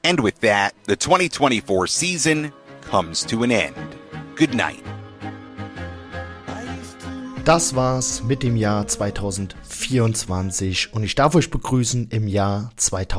And with that, the 2024 season comes to an end. Good night. Das war's mit dem Jahr 2024 und ich darf euch begrüßen im Jahr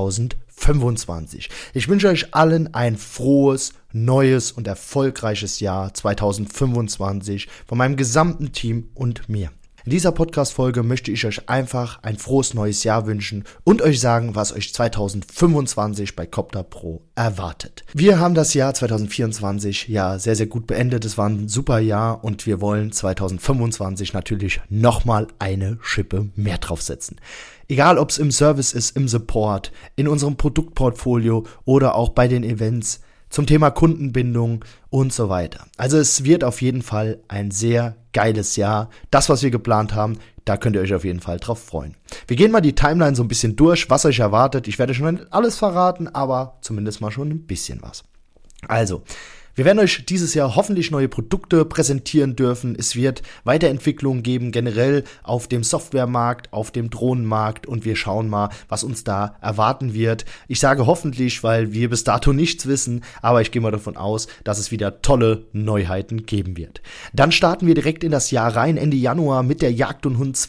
2025. Ich wünsche euch allen ein frohes, neues und erfolgreiches Jahr 2025 von meinem gesamten Team und mir. In dieser Podcast-Folge möchte ich euch einfach ein frohes neues Jahr wünschen und euch sagen, was euch 2025 bei Copter Pro erwartet. Wir haben das Jahr 2024 ja sehr, sehr gut beendet. Es war ein super Jahr und wir wollen 2025 natürlich nochmal eine Schippe mehr draufsetzen. Egal, ob es im Service ist, im Support, in unserem Produktportfolio oder auch bei den Events, zum Thema Kundenbindung und so weiter. Also es wird auf jeden Fall ein sehr geiles Jahr. Das, was wir geplant haben, da könnt ihr euch auf jeden Fall drauf freuen. Wir gehen mal die Timeline so ein bisschen durch, was euch erwartet. Ich werde schon nicht alles verraten, aber zumindest mal schon ein bisschen was. Also, wir werden euch dieses Jahr hoffentlich neue Produkte präsentieren dürfen. Es wird Weiterentwicklungen geben, generell auf dem Softwaremarkt, auf dem Drohnenmarkt und wir schauen mal, was uns da erwarten wird. Ich sage hoffentlich, weil wir bis dato nichts wissen, aber ich gehe mal davon aus, dass es wieder tolle Neuheiten geben wird. Dann starten wir direkt in das Jahr rein, Ende Januar mit der Jagd und Hund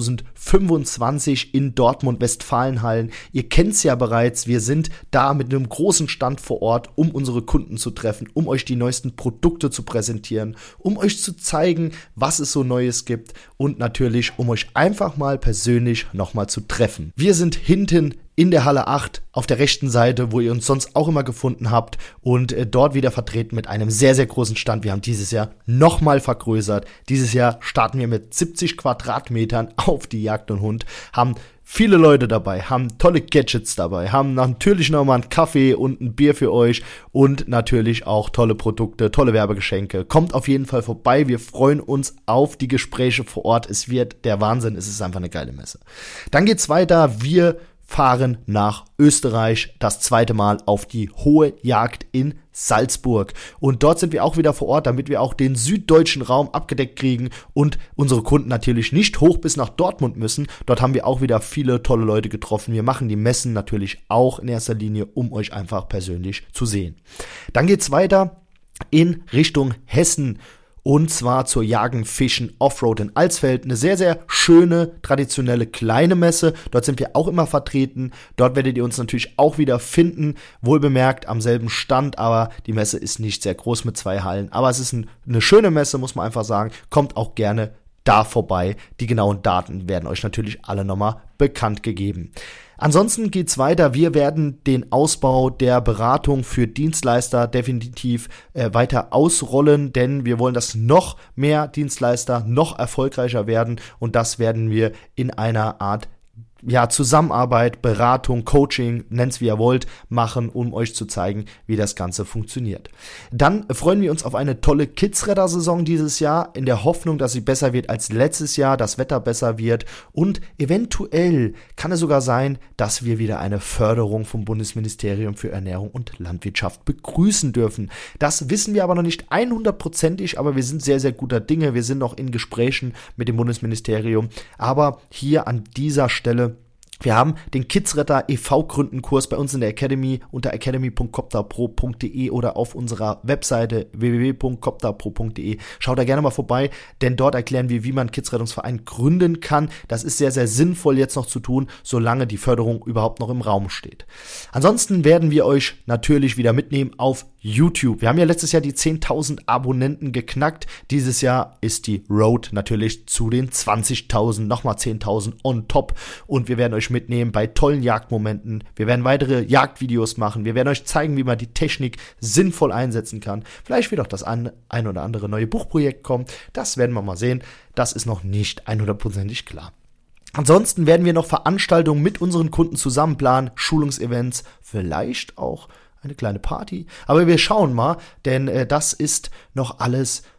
2025 in Dortmund-Westfalenhallen. Ihr kennt's ja bereits, wir sind da mit einem großen Stand vor Ort, um unsere Kunden zu treffen, um euch die neuesten Produkte zu präsentieren, um euch zu zeigen, was es so Neues gibt und natürlich, um euch einfach mal persönlich nochmal zu treffen. Wir sind hinten in der Halle 8 auf der rechten Seite, wo ihr uns sonst auch immer gefunden habt und dort wieder vertreten mit einem sehr, sehr großen Stand. Wir haben dieses Jahr nochmal vergrößert. Dieses Jahr starten wir mit 70 Quadratmetern auf die Jagd und Hund, haben viele Leute dabei, haben tolle Gadgets dabei, haben natürlich nochmal einen Kaffee und ein Bier für euch und natürlich auch tolle Produkte, tolle Werbegeschenke. Kommt auf jeden Fall vorbei, wir freuen uns auf die Gespräche vor Ort. Es wird der Wahnsinn, es ist einfach eine geile Messe. Dann geht's weiter, wir fahren nach Österreich, das zweite Mal auf die Hohe Jagd in Salzburg. Und dort sind wir auch wieder vor Ort, damit wir auch den süddeutschen Raum abgedeckt kriegen und unsere Kunden natürlich nicht hoch bis nach Dortmund müssen. Dort haben wir auch wieder viele tolle Leute getroffen. Wir machen die Messen natürlich auch in erster Linie, um euch einfach persönlich zu sehen. Dann geht's weiter in Richtung Hessen. Und zwar zur Jagen, Fischen, Offroad in Alsfeld. Eine sehr, sehr schöne, traditionelle kleine Messe. Dort sind wir auch immer vertreten. Dort werdet ihr uns natürlich auch wieder finden. Wohlbemerkt am selben Stand, aber die Messe ist nicht sehr groß mit 2 Hallen. Aber es ist eine schöne Messe, muss man einfach sagen. Kommt auch gerne da vorbei. Die genauen Daten werden euch natürlich alle nochmal bekannt gegeben. Ansonsten geht's weiter. Wir werden den Ausbau der Beratung für Dienstleister definitiv weiter ausrollen, denn wir wollen, dass noch mehr Dienstleister noch erfolgreicher werden und das werden wir in einer Art Zusammenarbeit, Beratung, Coaching, nennt's wie ihr wollt, machen, um euch zu zeigen, wie das Ganze funktioniert. Dann freuen wir uns auf eine tolle Kidsretter-Saison dieses Jahr, in der Hoffnung, dass sie besser wird als letztes Jahr, das Wetter besser wird und eventuell kann es sogar sein, dass wir wieder eine Förderung vom Bundesministerium für Ernährung und Landwirtschaft begrüßen dürfen. Das wissen wir aber noch nicht 100%ig, aber wir sind sehr, sehr guter Dinge. Wir sind noch in Gesprächen mit dem Bundesministerium, aber hier an dieser Stelle wir haben den Kidsretter e.V. Gründenkurs bei uns in der Academy unter academy.copterpro.de oder auf unserer Webseite www.copterpro.de. Schaut da gerne mal vorbei, denn dort erklären wir, wie man Kidsrettungsverein gründen kann. Das ist sehr, sehr sinnvoll jetzt noch zu tun, solange die Förderung überhaupt noch im Raum steht. Ansonsten werden wir euch natürlich wieder mitnehmen auf YouTube. Wir haben ja letztes Jahr die 10.000 Abonnenten geknackt. Dieses Jahr ist die Road natürlich zu den 20.000, nochmal 10.000 on top und wir werden euch mitnehmen bei tollen Jagdmomenten. Wir werden weitere Jagdvideos machen. Wir werden euch zeigen, wie man die Technik sinnvoll einsetzen kann. Vielleicht wird auch das ein oder andere neue Buchprojekt kommen. Das werden wir mal sehen. Das ist noch nicht 100%ig klar. Ansonsten werden wir noch Veranstaltungen mit unseren Kunden zusammen planen, Schulungsevents, vielleicht auch eine kleine Party. Aber wir schauen mal, denn das ist noch alles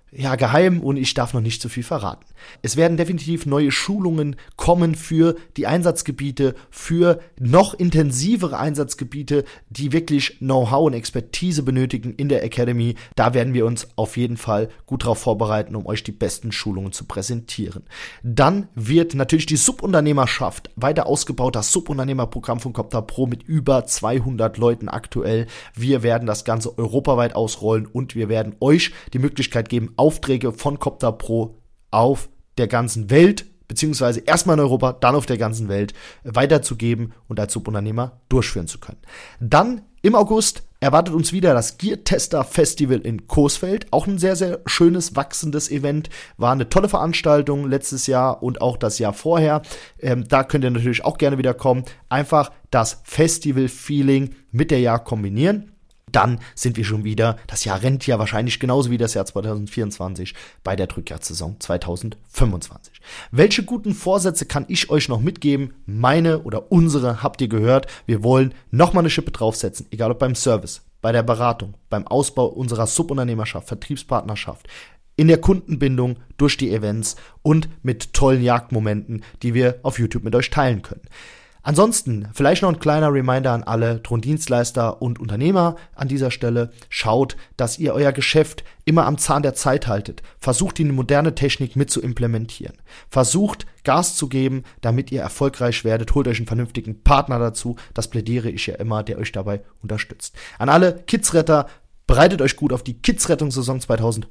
geheim und ich darf noch nicht zu viel verraten. Es werden definitiv neue Schulungen kommen für die Einsatzgebiete, für noch intensivere Einsatzgebiete, die wirklich Know-how und Expertise benötigen in der Academy. Da werden wir uns auf jeden Fall gut darauf vorbereiten, um euch die besten Schulungen zu präsentieren. Dann wird natürlich die Subunternehmerschaft weiter ausgebaut, das Subunternehmerprogramm von Copter Pro mit über 200 Leuten aktuell. Wir werden das Ganze europaweit ausrollen und wir werden euch die Möglichkeit geben, Aufträge von Copter Pro auf der ganzen Welt, beziehungsweise erstmal in Europa, dann auf der ganzen Welt weiterzugeben und als Subunternehmer durchführen zu können. Dann im August erwartet uns wieder das Gear Tester Festival in Coesfeld. Auch ein sehr, sehr schönes, wachsendes Event. War eine tolle Veranstaltung letztes Jahr und auch das Jahr vorher. Da könnt ihr natürlich auch gerne wieder kommen. Einfach das Festival-Feeling mit der Jagd kombinieren. Dann sind wir schon wieder, das Jahr rennt ja wahrscheinlich genauso wie das Jahr 2024 bei der Drückjagdsaison 2025. Welche guten Vorsätze kann ich euch noch mitgeben? Meine oder unsere habt ihr gehört. Wir wollen nochmal eine Schippe draufsetzen, egal ob beim Service, bei der Beratung, beim Ausbau unserer Subunternehmerschaft, Vertriebspartnerschaft, in der Kundenbindung durch die Events und mit tollen Jagdmomenten, die wir auf YouTube mit euch teilen können. Ansonsten vielleicht noch ein kleiner Reminder an alle Drohnendienstleister und Unternehmer an dieser Stelle. Schaut, dass ihr euer Geschäft immer am Zahn der Zeit haltet. Versucht, die moderne Technik mit zu implementieren. Versucht, Gas zu geben, damit ihr erfolgreich werdet. Holt euch einen vernünftigen Partner dazu. Das plädiere ich ja immer, der euch dabei unterstützt. An alle Kidsretter, bereitet euch gut auf die Kids-Rettungssaison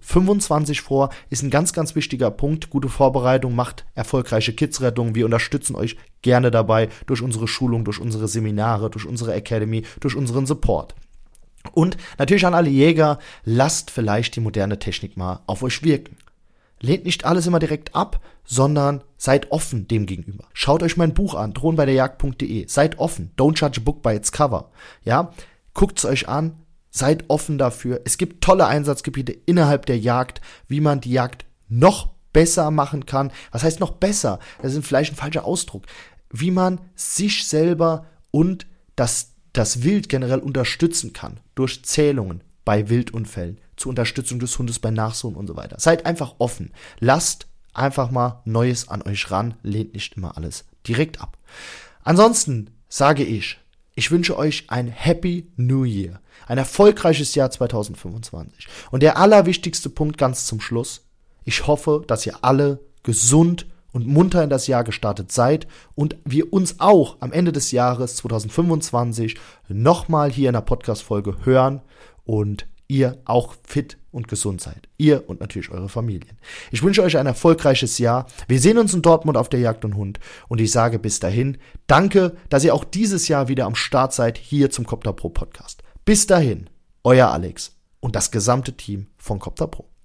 2025 vor. Ist ein ganz, ganz wichtiger Punkt. Gute Vorbereitung macht erfolgreiche Kids-Rettung. Wir unterstützen euch gerne dabei durch unsere Schulung, durch unsere Seminare, durch unsere Academy, durch unseren Support. Und natürlich an alle Jäger, lasst vielleicht die moderne Technik mal auf euch wirken. Lehnt nicht alles immer direkt ab, sondern seid offen dem gegenüber. Schaut euch mein Buch an, drohnenbeiderjagd.de. Seid offen. Don't judge a book by its cover. Ja, guckt's euch an. Seid offen dafür. Es gibt tolle Einsatzgebiete innerhalb der Jagd, wie man die Jagd noch besser machen kann. Was heißt noch besser? Das ist vielleicht ein falscher Ausdruck. Wie man sich selber und das Wild generell unterstützen kann. Durch Zählungen bei Wildunfällen, zur Unterstützung des Hundes bei Nachsuchen und so weiter. Seid einfach offen. Lasst einfach mal Neues an euch ran. Lehnt nicht immer alles direkt ab. Ansonsten sage ich wünsche euch ein Happy New Year, ein erfolgreiches Jahr 2025. Und der allerwichtigste Punkt ganz zum Schluss, ich hoffe, dass ihr alle gesund und munter in das Jahr gestartet seid und wir uns auch am Ende des Jahres 2025 nochmal hier in der Podcast-Folge hören und ihr auch fit und gesund seid. Ihr und natürlich eure Familien. Ich wünsche euch ein erfolgreiches Jahr. Wir sehen uns in Dortmund auf der Jagd und Hund und ich sage bis dahin, danke, dass ihr auch dieses Jahr wieder am Start seid hier zum Copter Pro Podcast. Bis dahin, euer Alex und das gesamte Team von Copter Pro.